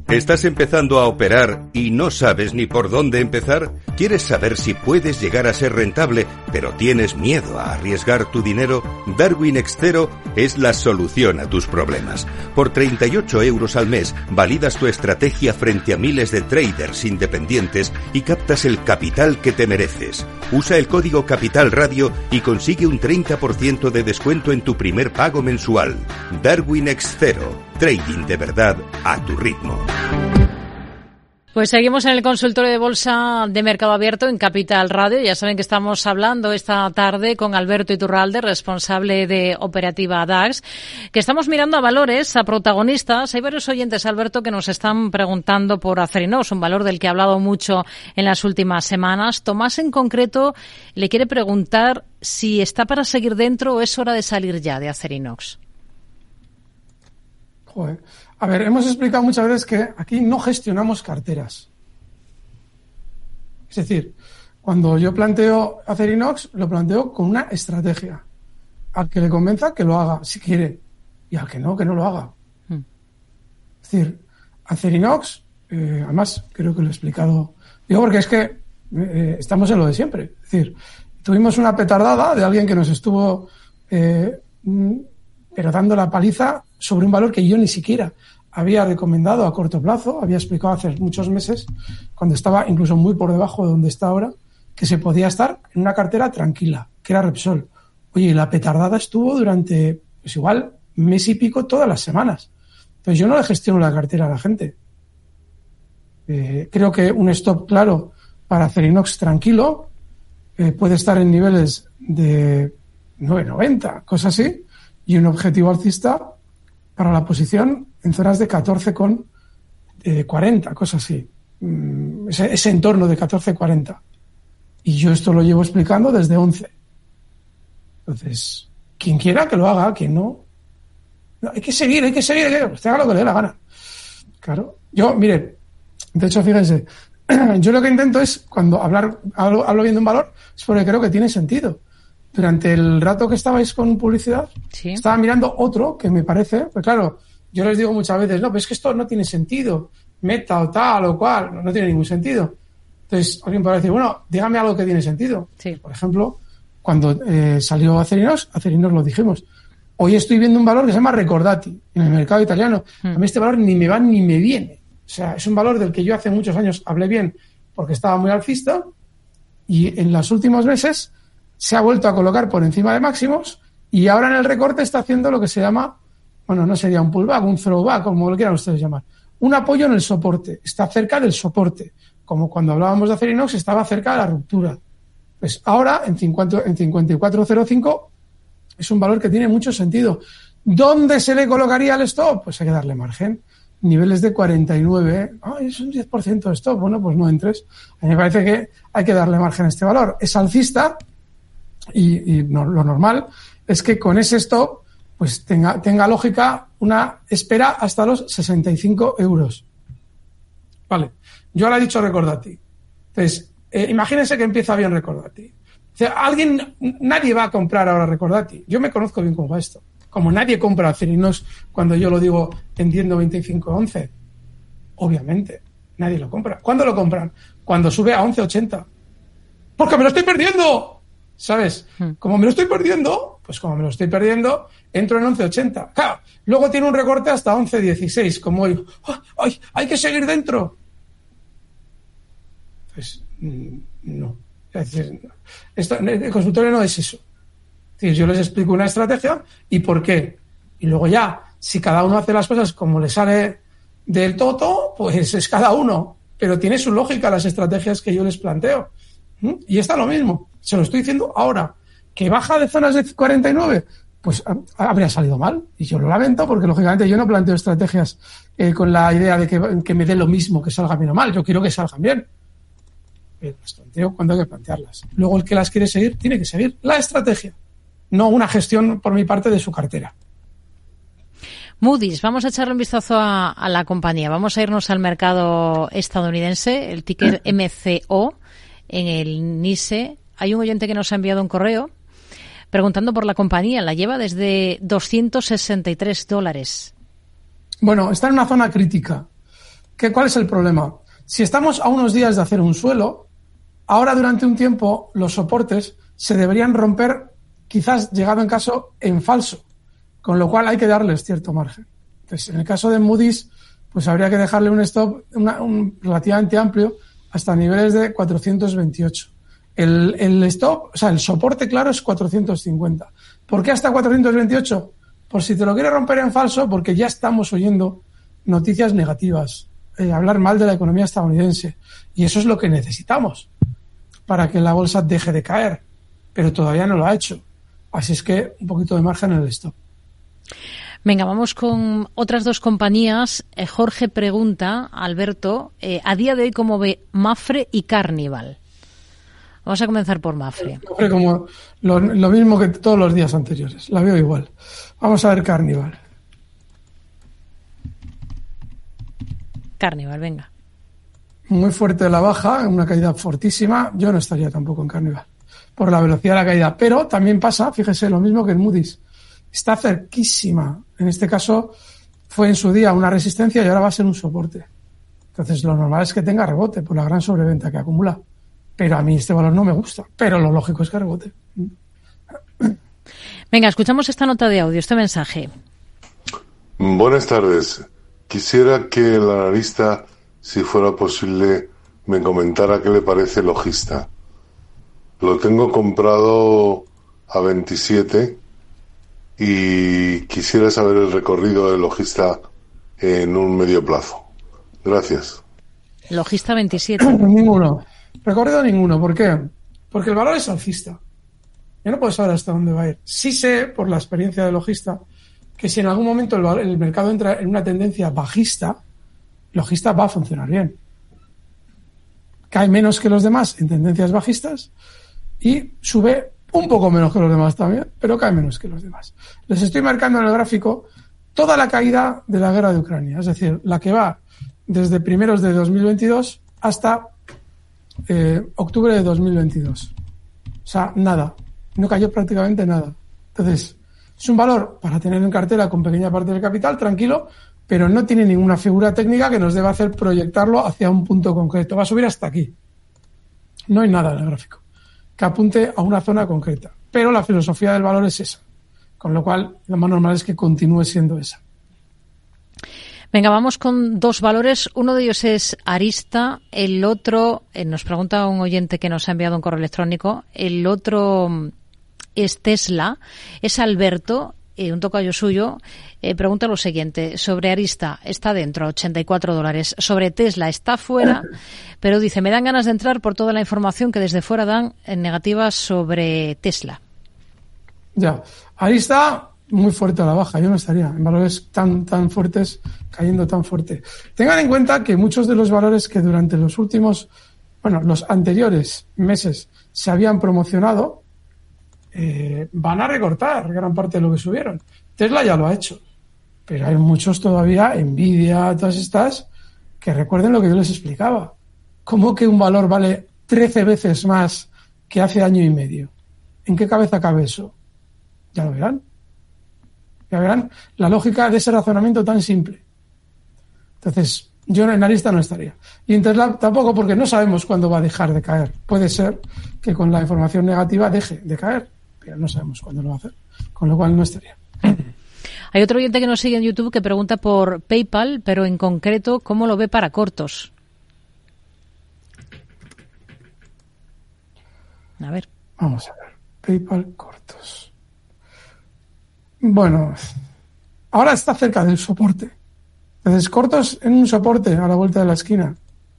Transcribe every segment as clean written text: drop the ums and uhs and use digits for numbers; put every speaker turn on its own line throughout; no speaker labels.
¿Estás empezando a operar y no sabes ni por dónde empezar? ¿Quieres saber si puedes llegar a ser rentable, pero tienes miedo a arriesgar tu dinero? Darwin Extero es la solución a tus problemas. Por 38 € al mes, validas tu estrategia frente a miles de traders independientes y captas el capital que te mereces. Usa el código Capital Radio y consigue un 30% de descuento en tu primer pago mensual. Darwin Extero. Trading de verdad a tu ritmo.
Pues seguimos en el consultorio de Bolsa de Mercado Abierto en Capital Radio. Ya saben que estamos hablando esta tarde con Alberto Iturralde, responsable de Operativa DAX, que estamos mirando a valores, a protagonistas. Hay varios oyentes, Alberto, que nos están preguntando por Acerinox, un valor del que he hablado mucho en las últimas semanas. Tomás, en concreto, le quiere preguntar si está para seguir dentro o es hora de salir ya de Acerinox.
Joder. A ver, hemos explicado muchas veces que aquí no gestionamos carteras. Es decir, cuando yo planteo Acerinox, lo planteo con una estrategia. Al que le convenza, que lo haga, si quiere. Y al que no lo haga. Es decir, Acerinox, además, creo que lo he explicado. Digo, porque es que estamos en lo de siempre. Es decir, tuvimos una petardada de alguien que nos estuvo pero dando la paliza sobre un valor que yo ni siquiera había recomendado a corto plazo, había explicado hace muchos meses, cuando estaba incluso muy por debajo de donde está ahora, que se podía estar en una cartera tranquila, que era Repsol. Oye, la petardada estuvo durante, pues igual, mes y pico todas las semanas. Entonces yo no le gestiono la cartera a la gente. Creo que un stop claro para Acerinox tranquilo puede estar en niveles de 9,90, cosas así, y un objetivo alcista para la posición en zonas de 14,40, cosas así. Ese entorno de 14,40. Y yo esto lo llevo explicando desde 11. Entonces, quien quiera que lo haga, quien no. No, hay que seguir, usted haga lo que le dé la gana. Claro. Yo, mire, de hecho, fíjense, yo lo que intento es, cuando hablo bien de un valor, es porque creo que tiene sentido. Durante el rato que estabais con publicidad, ¿sí?, estaba mirando otro que me parece, pues claro, yo les digo muchas veces, no, pero es que esto no tiene sentido, Meta o tal o cual, no tiene ningún sentido. Entonces, alguien puede decir, bueno, dígame algo que tiene sentido.
Sí.
Por ejemplo, cuando salió Acerinox lo dijimos. Hoy estoy viendo un valor que se llama Recordati en el mercado italiano. A mí este valor ni me va ni me viene. O sea, es un valor del que yo hace muchos años hablé bien porque estaba muy alcista y en los últimos meses se ha vuelto a colocar por encima de máximos y ahora en el recorte está haciendo lo que se llama, bueno, no sería un pullback, un throwback, como lo quieran ustedes llamar. Un apoyo en el soporte. Está cerca del soporte. Como cuando hablábamos de Acerinox estaba cerca de la ruptura. Pues ahora en 54.05 es un valor que tiene mucho sentido. ¿Dónde se le colocaría el stop? Pues hay que darle margen. Niveles de 49. Es un 10% de stop. Bueno, pues no entres. A mí me parece que hay que darle margen a este valor. Es alcista. Y no, lo normal es que con ese stop pues tenga lógica una espera hasta los 65 €. Vale, yo ahora he dicho Recordati. Entonces, imagínense que empieza bien Recordati. O sea, nadie va a comprar ahora Recordati. Yo me conozco bien cómo va esto. Como nadie compra Acerinox cuando yo lo digo en 125.11. Obviamente, nadie lo compra. ¿Cuándo lo compran? Cuando sube a 11.80. ¡Porque me lo estoy perdiendo! ¿Sabes? Como me lo estoy perdiendo, entro en 11.80. Claro, luego tiene un recorte hasta 11.16, como hoy. ¡Ay, hay que seguir dentro! Pues, no. Es decir, el consultorio no es eso. Es decir, yo les explico una estrategia y por qué. Y luego ya, si cada uno hace las cosas como le sale del toto, pues es cada uno. Pero tiene su lógica las estrategias que yo les planteo. Y está lo mismo. Se lo estoy diciendo ahora. ¿Que baja de zonas de 49? Pues habría salido mal. Y yo lo lamento porque, lógicamente, yo no planteo estrategias con la idea de que me dé lo mismo que salga bien o mal. Yo quiero que salgan bien. Pero las planteo cuando hay que plantearlas. Luego, el que las quiere seguir, tiene que seguir la estrategia. No una gestión por mi parte de su cartera.
Moody's, vamos a echarle un vistazo a la compañía. Vamos a irnos al mercado estadounidense, el ticker MCO. En el NISE hay un oyente que nos ha enviado un correo preguntando por la compañía. La lleva desde $263.
Bueno, está en una zona crítica. ¿Cuál es el problema? Si estamos a unos días de hacer un suelo, ahora durante un tiempo los soportes se deberían romper, quizás llegado en caso, en falso, con lo cual hay que darles cierto margen. Entonces, en el caso de Moody's, pues habría que dejarle un stop relativamente amplio hasta niveles de 428. El stop, o sea, el soporte claro es 450. ¿Por qué hasta 428? Por si te lo quiere romper en falso, porque ya estamos oyendo noticias negativas, hablar mal de la economía estadounidense. Y eso es lo que necesitamos para que la bolsa deje de caer. Pero todavía no lo ha hecho. Así es que un poquito de margen en el stop.
Venga, vamos con otras dos compañías. Jorge pregunta, Alberto, a día de hoy, ¿cómo ve Mapfre y Carnival? Vamos a comenzar por Mapfre.
Mapfre como lo mismo que todos los días anteriores. La veo igual. Vamos a ver Carnival.
Carnival, venga.
Muy fuerte la baja, una caída fortísima. Yo no estaría tampoco en Carnival por la velocidad de la caída. Pero también pasa, fíjese, lo mismo que en Moody's. Está cerquísima. En este caso fue en su día una resistencia y ahora va a ser un soporte. Entonces lo normal es que tenga rebote por la gran sobreventa que acumula. Pero a mí este valor no me gusta. Pero lo lógico es que rebote.
Venga, escuchamos esta nota de audio, este mensaje.
Buenas tardes. Quisiera que el analista, si fuera posible, me comentara qué le parece Logista. Lo tengo comprado a 27 y quisiera saber el recorrido de Logista en un medio plazo. Gracias.
Logista 27.
Ninguno. Recorrido ninguno. ¿Por qué? Porque el valor es alcista. Yo no puedo saber hasta dónde va a ir. Sí sé, por la experiencia de Logista, que si en algún momento el mercado entra en una tendencia bajista, Logista va a funcionar bien. Cae menos que los demás en tendencias bajistas y sube un poco menos que los demás también, pero cae menos que los demás. Les estoy marcando en el gráfico toda la caída de la guerra de Ucrania, es decir, la que va desde primeros de 2022 hasta octubre de 2022. O sea, nada. No cayó prácticamente nada. Entonces, es un valor para tener en cartera con pequeña parte del capital, tranquilo, pero no tiene ninguna figura técnica que nos deba hacer proyectarlo hacia un punto concreto. Va a subir hasta aquí. No hay nada en el gráfico que apunte a una zona concreta. Pero la filosofía del valor es esa. Con lo cual, lo más normal es que continúe siendo esa.
Venga, vamos con dos valores. Uno de ellos es Arista, el otro, nos pregunta un oyente que nos ha enviado un correo electrónico, el otro es Tesla. Es Alberto, un tocayo suyo, pregunta lo siguiente, sobre Arista, está dentro, a $84. Sobre Tesla, está fuera, pero dice, me dan ganas de entrar por toda la información que desde fuera dan en negativas sobre Tesla.
Ya, Arista, muy fuerte a la baja, yo no estaría en valores tan fuertes, cayendo tan fuerte. Tengan en cuenta que muchos de los valores que durante los últimos, los anteriores meses se habían promocionado, van a recortar gran parte de lo que subieron. Tesla ya lo ha hecho, pero hay muchos todavía, Nvidia, todas estas, que recuerden lo que yo les explicaba. ¿Cómo que un valor vale 13 veces más que hace año y medio? ¿En qué cabeza cabe eso? Ya lo verán. Ya verán la lógica de ese razonamiento tan simple. Entonces, yo en Arista no estaría. Y en Tesla tampoco, porque no sabemos cuándo va a dejar de caer. Puede ser que con la información negativa deje de caer, pero no sabemos cuándo lo va a hacer. Con lo cual no estaría.
Hay otro oyente que nos sigue en YouTube que pregunta por PayPal, pero en concreto, ¿cómo lo ve para cortos? A ver.
Vamos a ver. PayPal cortos. Bueno, ahora está cerca del soporte. Entonces, cortos en un soporte a la vuelta de la esquina.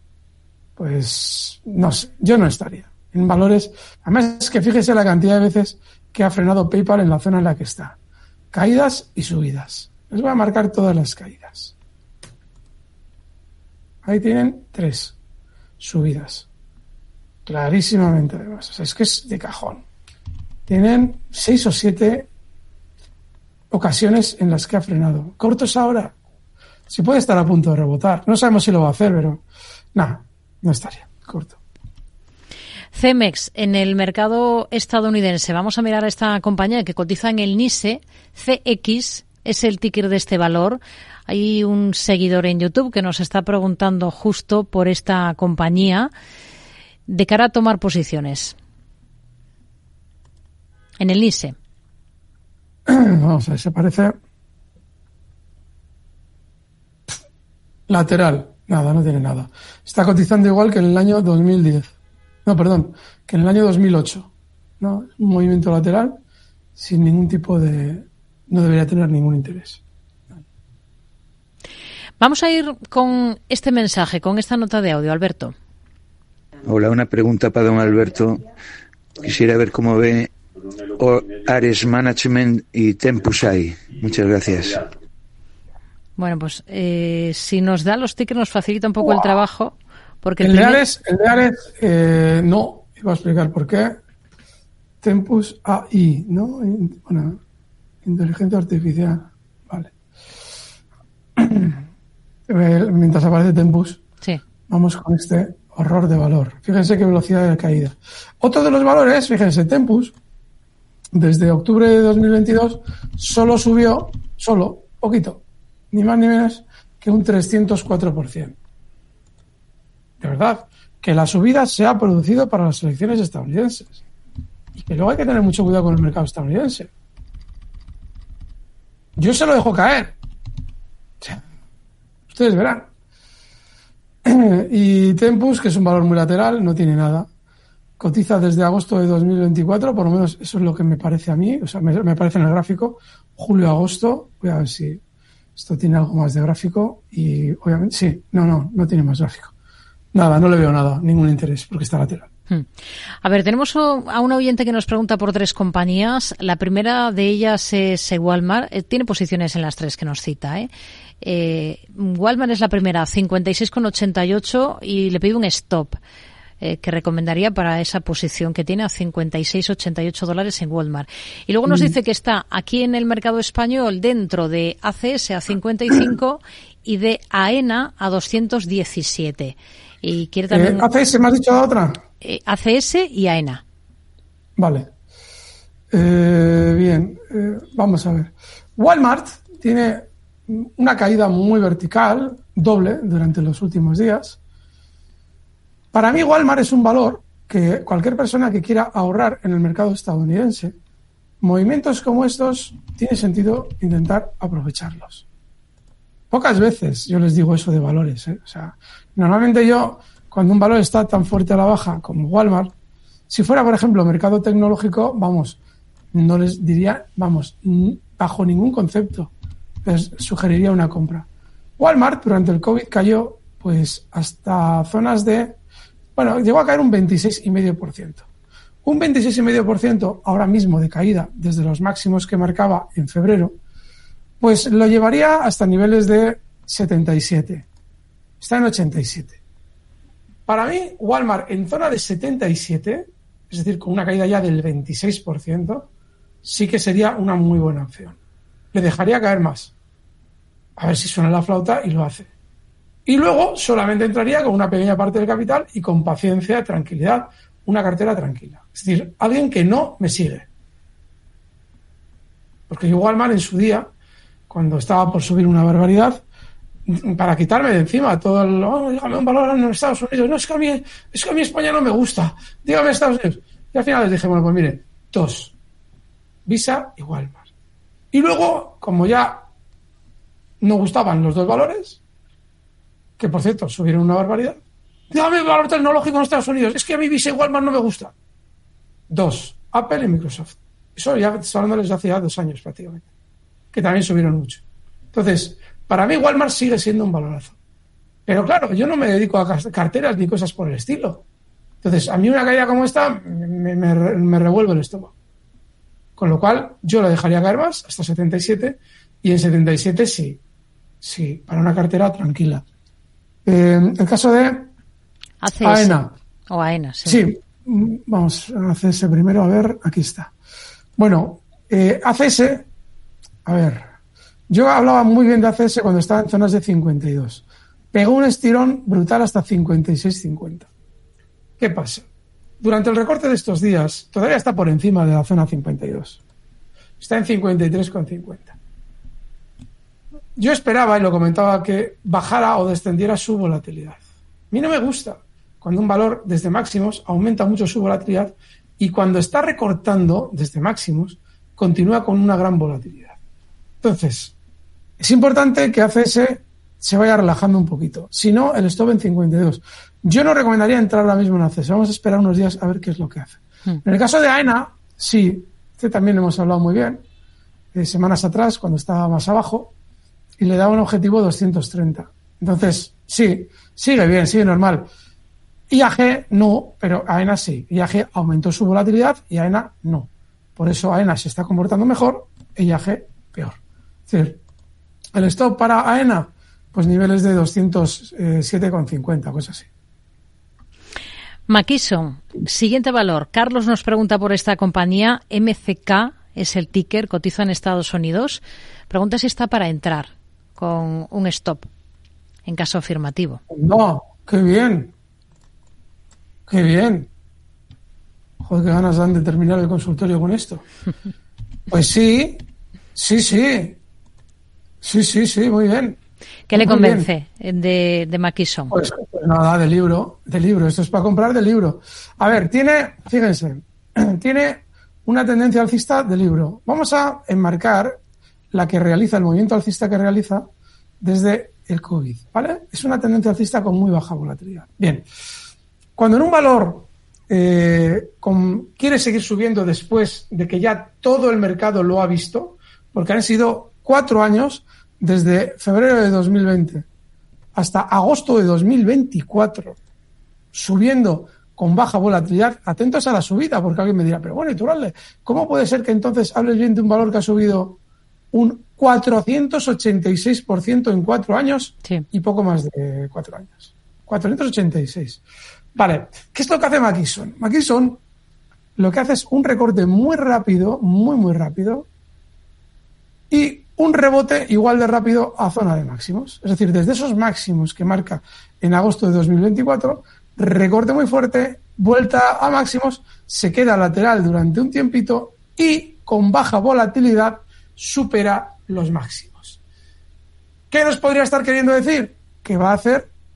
Pues no sé, yo no estaría. En valores, además es que fíjese la cantidad de veces que ha frenado PayPal en la zona en la que está. Caídas y subidas. Les voy a marcar todas las caídas. Ahí tienen 3 subidas. Clarísimamente además. O sea, es que es de cajón. Tienen 6 o 7 ocasiones en las que ha frenado. Cortos ahora. Si puede estar a punto de rebotar. No sabemos si lo va a hacer, pero nada, no estaría corto.
Cemex, en el mercado estadounidense. Vamos a mirar a esta compañía que cotiza en el NYSE. CX es el ticker de este valor. Hay un seguidor en YouTube que nos está preguntando justo por esta compañía de cara a tomar posiciones. En el NISE.
Vamos a ver, se parece... Lateral. Nada, no tiene nada. Está cotizando igual que en el año 2010. No, perdón, que en el año 2008. ¿No? Un movimiento lateral sin ningún tipo de... No debería tener ningún interés.
Vamos a ir con este mensaje, con esta nota de audio, Alberto.
Hola, una pregunta para don Alberto. Quisiera ver cómo ve Ares Management y Tempusai. Muchas gracias.
Bueno, pues si nos da los tickets nos facilita un poco el trabajo. Porque
el de Ares, no, iba a explicar por qué. Tempus AI, ¿no? Bueno, inteligencia artificial. Vale. Mientras aparece Tempus,
sí.
Vamos con este horror de valor. Fíjense qué velocidad de caída. Otro de los valores, fíjense, Tempus, desde octubre de 2022, solo subió, poquito, ni más ni menos que un 304%. De verdad, que la subida se ha producido para las elecciones estadounidenses. Y que luego hay que tener mucho cuidado con el mercado estadounidense. Yo se lo dejo caer. O sea, ustedes verán. Y Tempus, que es un valor muy lateral, no tiene nada. Cotiza desde agosto de 2024, por lo menos eso es lo que me parece a mí. O sea, me parece en el gráfico. Julio-agosto. Voy a ver si esto tiene algo más de gráfico. Y obviamente, sí. No tiene más gráfico. Nada, no le veo nada, ningún interés, porque está lateral.
A ver, tenemos a un oyente que nos pregunta por 3 compañías. La primera de ellas es Walmart. Tiene posiciones en las 3 que nos cita. Walmart es la primera, 56,88 y le pide un stop que recomendaría para esa posición que tiene a $56,88 en Walmart. Y luego nos dice que está aquí en el mercado español dentro de ACS a 55 y de AENA a 217. Y quiere también...
¿ACS me has dicho la otra?
ACS y AENA.
Vale. Bien, vamos a ver. Walmart tiene una caída muy vertical, doble, durante los últimos días. Para mí, Walmart es un valor que cualquier persona que quiera ahorrar en el mercado estadounidense, movimientos como estos, tiene sentido intentar aprovecharlos. Pocas veces yo les digo eso de valores, ¿eh? O sea, normalmente yo, cuando un valor está tan fuerte a la baja como Walmart, si fuera, por ejemplo, mercado tecnológico, no les diría, bajo ningún concepto, les sugeriría una compra. Walmart durante el COVID cayó, pues, hasta zonas de, llegó a caer un 26,5%. Un 26,5% ahora mismo de caída desde los máximos que marcaba en febrero, pues lo llevaría hasta niveles de 77. Está en 87. Para mí, Walmart en zona de 77, es decir, con una caída ya del 26%, sí que sería una muy buena opción. Le dejaría caer más. A ver si suena la flauta y lo hace. Y luego solamente entraría con una pequeña parte del capital y con paciencia, tranquilidad, una cartera tranquila. Es decir, alguien que no me sigue. Porque yo Walmart en su día, cuando estaba por subir una barbaridad, para quitarme de encima todo dígame un valor en Estados Unidos. No, es que a mí España no me gusta. Dígame Estados Unidos. Y al final les dije, pues mire, 2. Visa y Walmart. Y luego, como ya no gustaban los dos valores, que por cierto subieron una barbaridad, dígame un valor tecnológico en Estados Unidos. Es que a mí Visa y Walmart no me gusta. 2. Apple y Microsoft. Eso ya estoy hablando desde hace ya 2 años prácticamente. Que también subieron mucho. Entonces, para mí Walmart sigue siendo un valorazo. Pero claro, yo no me dedico a carteras ni cosas por el estilo. Entonces, a mí una caída como esta me revuelve el estómago. Con lo cual, yo lo dejaría caer más, hasta 77, y en 77 sí, para una cartera tranquila. El caso de
ACS.
AENA.
O AENA, sí.
Sí, vamos a ACS primero, a ver, aquí está. Bueno, ACS, a ver, yo hablaba muy bien de ACS cuando estaba en zonas de 52. Pegó un estirón brutal hasta 56,50. ¿Qué pasa? Durante el recorte de estos días, todavía está por encima de la zona 52. Está en 53,50. yo esperaba, y lo comentaba, que bajara o descendiera su volatilidad. A mí no me gusta cuando un valor desde máximos aumenta mucho su volatilidad y cuando está recortando desde máximos continúa con una gran volatilidad. Entonces, es importante que ACS se vaya relajando un poquito. Si no, el stop en 52. Yo no recomendaría entrar ahora mismo en ACS. Vamos a esperar unos días a ver qué es lo que hace. En el caso de AENA, sí, también hemos hablado muy bien, semanas atrás, cuando estaba más abajo, y le daba un objetivo 230. Entonces, sí, sigue bien, sigue normal. IAG no, pero AENA sí. IAG aumentó su volatilidad y AENA no. Por eso AENA se está comportando mejor e IAG peor. Es decir, el stop para AENA, pues niveles de 207,50, cosas así.
Mackison, siguiente valor. Carlos nos pregunta por esta compañía. MCK es el ticker, cotiza en Estados Unidos. Pregunta si está para entrar con un stop en caso afirmativo.
No, qué bien. Qué bien. Joder, qué ganas dan de terminar el consultorio con esto. Pues sí, muy bien.
¿Qué le convence de Mackison?
Pues nada, de libro. Esto es para comprar de libro. A ver, fíjense, tiene una tendencia alcista de libro. Vamos a enmarcar la que realiza, el movimiento alcista que realiza desde el COVID, ¿vale? Es una tendencia alcista con muy baja volatilidad. Bien. Cuando en un valor quiere seguir subiendo después de que ya todo el mercado lo ha visto, porque han sido 4 años desde febrero de 2020 hasta agosto de 2024 subiendo con baja volatilidad, atentos a la subida, porque alguien me dirá, pero bueno, Iturralde, ¿cómo puede ser que entonces hables bien de un valor que ha subido un 486% en 4 años y poco más de 4 años? 486. Vale, ¿qué es lo que hace Mackison? Mackison lo que hace es un recorte muy rápido, muy rápido, y un rebote igual de rápido a zona de máximos. Es decir, desde esos máximos que marca en agosto de 2024, recorte muy fuerte, vuelta a máximos, se queda lateral durante un tiempito y con baja volatilidad supera los máximos. ¿Qué nos podría estar queriendo decir? Que va a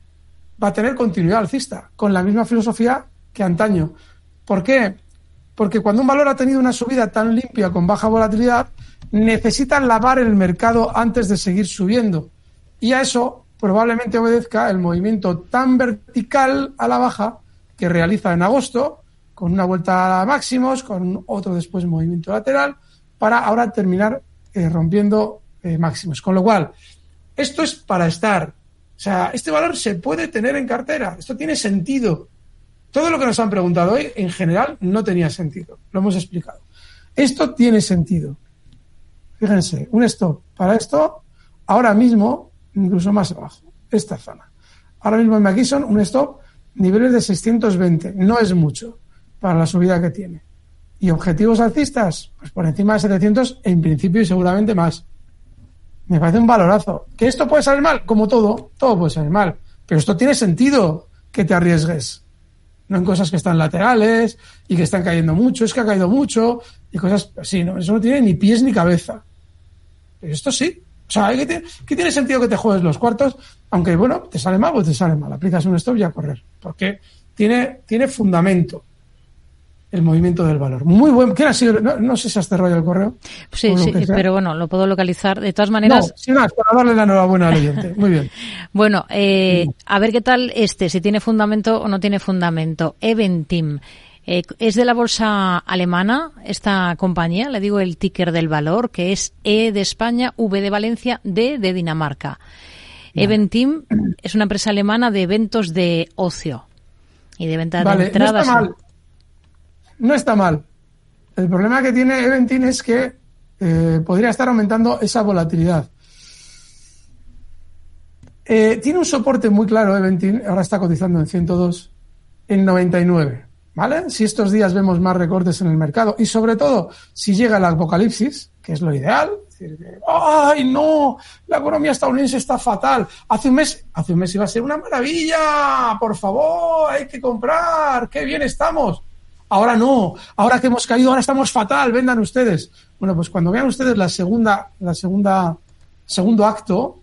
tener continuidad alcista, con la misma filosofía que antaño. ¿Por qué? Porque cuando un valor ha tenido una subida tan limpia con baja volatilidad, necesita lavar el mercado antes de seguir subiendo. Y a eso probablemente obedezca el movimiento tan vertical a la baja que realiza en agosto, con una vuelta a máximos, con otro después movimiento lateral, para ahora terminar rompiendo máximos. Con lo cual, esto es para estar. O sea, este valor se puede tener en cartera. Esto tiene sentido. Todo lo que nos han preguntado hoy, en general, no tenía sentido. Lo hemos explicado. Esto tiene sentido. Fíjense, un stop para esto, ahora mismo, incluso más abajo, esta zona. Ahora mismo en Mackison, un stop, niveles de 620. No es mucho para la subida que tiene. ¿Y objetivos alcistas? Pues por encima de 700, en principio y seguramente más. Me parece un valorazo. ¿Que esto puede salir mal? Como todo puede salir mal. Pero esto tiene sentido que te arriesgues. No en cosas que están laterales y que están cayendo mucho, es que ha caído mucho y cosas así, ¿no? Eso no tiene ni pies ni cabeza. Pero esto sí. O sea, que tiene sentido que te juegues los cuartos, aunque, bueno, te sale mal, pues te sale mal. Aplicas un stop y a correr. Porque tiene fundamento el movimiento del valor. Muy buen. ¿Quién ha sido? No sé si has cerrado el correo.
Sí, pero bueno, lo puedo localizar. De todas maneras.
No, sin más, para darle la enhorabuena al oyente. Muy bien.
Bueno, a ver qué tal si tiene fundamento o no tiene fundamento. Eventim. Es de la bolsa alemana esta compañía, le digo el ticker del valor, que es E de España, V de Valencia, D de Dinamarca. Vale. Eventim es una empresa alemana de eventos de ocio y de venta de entradas.
No está mal. El problema que tiene Eventim es que podría estar aumentando esa volatilidad. Tiene un soporte muy claro Eventim, ahora está cotizando en 102, en 99. ¿Vale? Si estos días vemos más recortes en el mercado y sobre todo si llega el apocalipsis, que es lo ideal, es decir, ¡ay, no! La economía estadounidense está fatal. Hace un mes iba a ser una maravilla, por favor, hay que comprar, qué bien estamos. Ahora no, ahora que hemos caído, ahora estamos fatal, vendan ustedes. Bueno, pues cuando vean ustedes segundo acto,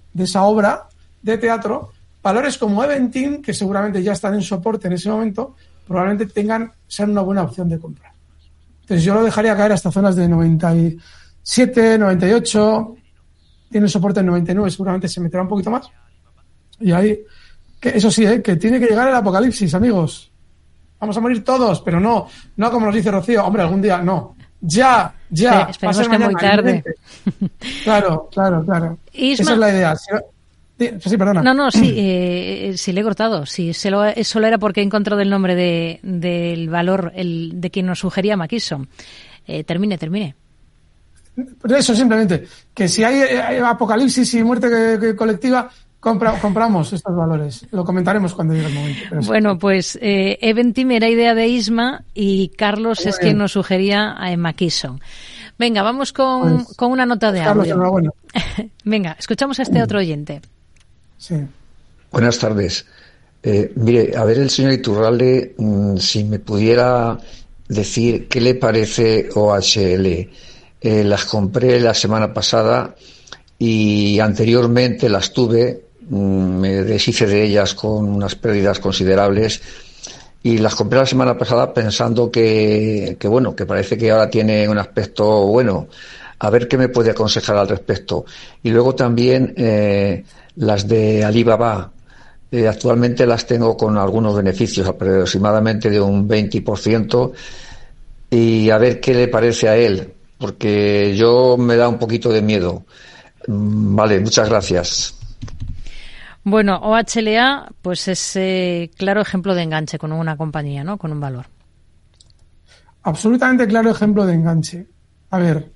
de esa obra de teatro, valores como Eventim, que seguramente ya están en soporte en ese momento, probablemente sean una buena opción de compra. Entonces yo lo dejaría caer hasta zonas de 97, 98, tiene soporte en 99, seguramente se meterá un poquito más. Y ahí, que eso sí, que tiene que llegar el apocalipsis, amigos. Vamos a morir todos, pero no como nos dice Rocío, hombre, algún día no. Ya.
Sí, esperemos que muy tarde.
Claro.
Isma,
esa es la idea. Sí, perdona.
No, sí, sí le he cortado. Sí, solo era porque he encontrado el nombre del valor, de quien nos sugería Mackison. Termine.
Pues eso, simplemente, que si hay apocalipsis y muerte colectiva, compramos estos valores. Lo comentaremos cuando llegue el momento.
Bueno, pues Eventim era idea de Isma y Carlos es quien nos sugería a Mackison. Venga, vamos con una nota de
Carlos,
audio.
enhorabuena.
Venga, escuchamos a este otro oyente.
Sí.
Buenas tardes. Mire, a ver el señor Iturralde, si me pudiera decir qué le parece OHL. Las compré la semana pasada y anteriormente las tuve, me deshice de ellas con unas pérdidas considerables y las compré la semana pasada pensando que parece que ahora tiene un aspecto bueno. A ver qué me puede aconsejar al respecto. Y luego también las de Alibaba. Actualmente las tengo con algunos beneficios, aproximadamente de un 20%, y a ver qué le parece a él, porque yo me da un poquito de miedo. Vale, muchas gracias.
Bueno, OHLA pues es claro ejemplo de enganche con una compañía, ¿no? Con un valor.
Absolutamente claro ejemplo de enganche. A ver,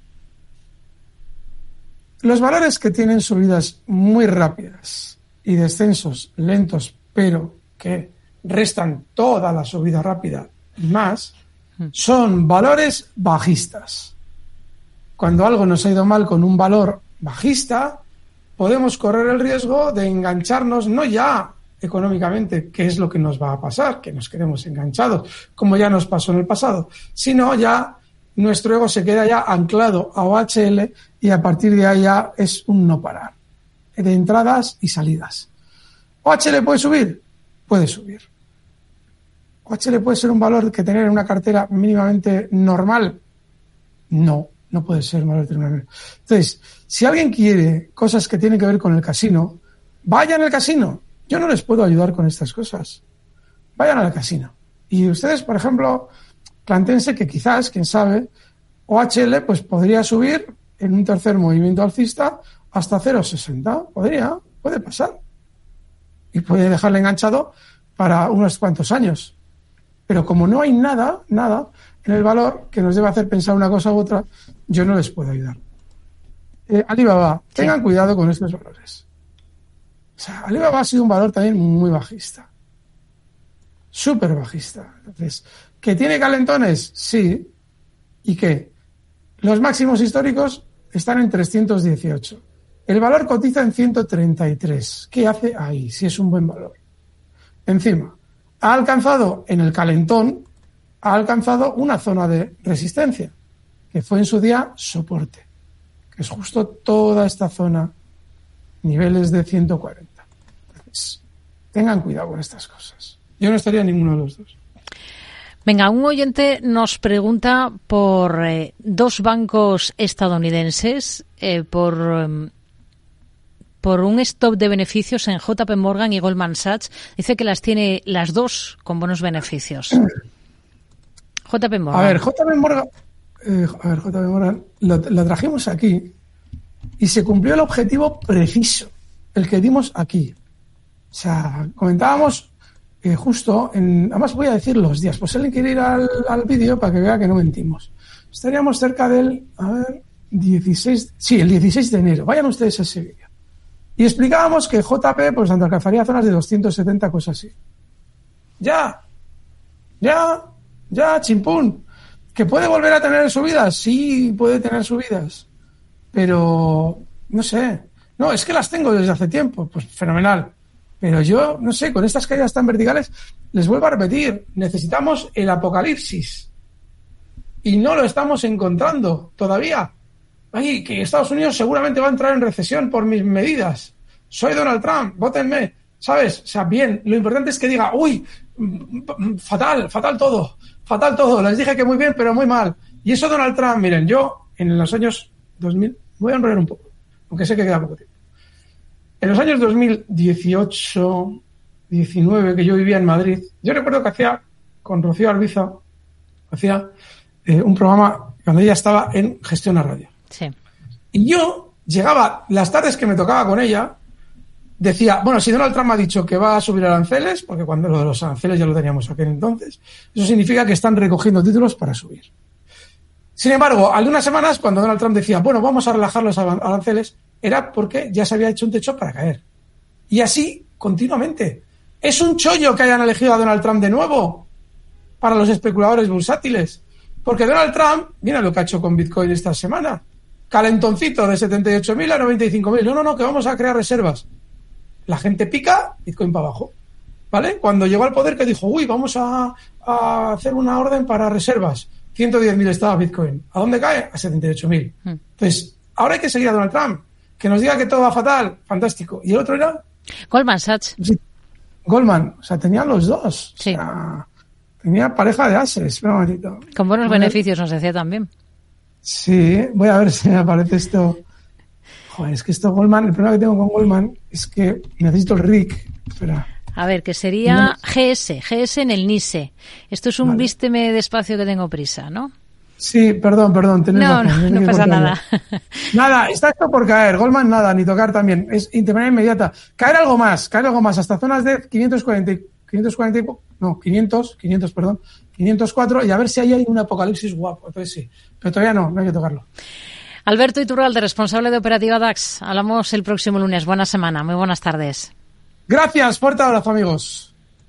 los valores que tienen subidas muy rápidas y descensos lentos, pero que restan toda la subida rápida y más, son valores bajistas. Cuando algo nos ha ido mal con un valor bajista, podemos correr el riesgo de engancharnos, no ya económicamente, que es lo que nos va a pasar, que nos quedemos enganchados, como ya nos pasó en el pasado, sino ya nuestro ego se queda ya anclado a OHL y a partir de ahí ya es un no parar de entradas y salidas. ¿OHL puede subir? Puede subir. ¿OHL puede ser un valor que tener en una cartera mínimamente normal? No puede ser un valor normal. Entonces, si alguien quiere cosas que tienen que ver con el casino, vayan al casino. Yo no les puedo ayudar con estas cosas. Vayan al casino. Y ustedes, por ejemplo, plantéense que quizás, quién sabe, OHL pues podría subir en un tercer movimiento alcista hasta 0,60. Puede pasar. Y puede dejarle enganchado para unos cuantos años. Pero como no hay nada en el valor que nos debe hacer pensar una cosa u otra, yo no les puedo ayudar. Alibaba, tengan cuidado con estos valores. O sea, Alibaba ha sido un valor también muy bajista. Súper bajista. Entonces, ¿que tiene calentones? Sí. ¿Y qué? Los máximos históricos están en 318. El valor cotiza en 133. ¿Qué hace ahí? Si es un buen valor. Encima, ha alcanzado en el calentón, ha alcanzado una zona de resistencia, que fue en su día soporte, que es justo toda esta zona, niveles de 140. Entonces, tengan cuidado con estas cosas. Yo no estaría en ninguno de los dos.
Venga, un oyente nos pregunta por dos bancos estadounidenses, por un stop de beneficios en JP Morgan y Goldman Sachs. Dice que las tiene las dos con buenos beneficios. JP Morgan.
A ver, JP Morgan lo trajimos aquí y se cumplió el objetivo preciso, el que dimos aquí. O sea, comentábamos justo además voy a decir los días, pues si alguien quiere ir al vídeo para que vea que no mentimos. Estaríamos cerca del, 16, sí, el 16 de enero. Vayan ustedes a ese vídeo. Y explicábamos que JP pues alcanzaría zonas de 270, cosas así. Ya, chimpún. ¿Que puede volver a tener subidas? Sí, puede tener subidas. Pero, no sé. No, es que las tengo desde hace tiempo. Pues fenomenal. Pero yo, no sé, con estas caídas tan verticales, les vuelvo a repetir, necesitamos el apocalipsis. Y no lo estamos encontrando todavía. Ay, que Estados Unidos seguramente va a entrar en recesión por mis medidas. soy Donald Trump, vótenme, ¿sabes? O sea, bien, lo importante es que diga, uy, fatal todo, les dije que muy bien, pero muy mal. Y eso Donald Trump, miren, yo en los años 2000, voy a enrollar un poco, aunque sé que queda poco tiempo. En los años 2018, 19, que yo vivía en Madrid, yo recuerdo que hacía, con Rocío Arbiza, un programa cuando ella estaba en Gestión a Radio.
Sí.
Y yo llegaba, las tardes que me tocaba con ella, decía, bueno, si Donald Trump ha dicho que va a subir aranceles, porque cuando lo de los aranceles ya lo teníamos aquel entonces, eso significa que están recogiendo títulos para subir. Sin embargo, algunas semanas, cuando Donald Trump decía, bueno, vamos a relajar los aranceles, era porque ya se había hecho un techo para caer. Y así, continuamente. ¿Es un chollo que hayan elegido a Donald Trump de nuevo para los especuladores bursátiles? Porque Donald Trump, mira lo que ha hecho con Bitcoin esta semana. Calentoncito de 78.000 a 95.000. No, que vamos a crear reservas. La gente pica, Bitcoin para abajo. ¿Vale? Cuando llegó al poder que dijo, uy, vamos a hacer una orden para reservas. 110.000 estaba Bitcoin. ¿A dónde cae? A 78.000. Entonces, ahora hay que seguir a Donald Trump. Que nos diga que todo va fatal. Fantástico. ¿Y el otro era?
Goldman Sachs.
Sí. Goldman. O sea, tenían los dos.
Sí.
O sea, tenía pareja de ases. Espera un momentito.
Con buenos beneficios, nos decía también.
Sí. Voy a ver si me aparece esto. Joder, es que esto Goldman, el problema que tengo con Goldman es que necesito el RIC. Espera.
A ver, que sería GS en el NISE. Esto es un vale. Vísteme despacio que tengo prisa, ¿no?
Sí, perdón.
No pasa nada.
Nada, está esto por caer. Goldman nada, ni tocar también. Es de manera inmediata. Caer algo más, hasta zonas de 504 y a ver si ahí hay un apocalipsis guapo. Entonces sí, pero todavía no hay que tocarlo.
Alberto Iturralde, responsable de Operativa DAX. Hablamos el próximo lunes. Buena semana, muy buenas tardes.
Gracias, fuerte abrazo, amigos.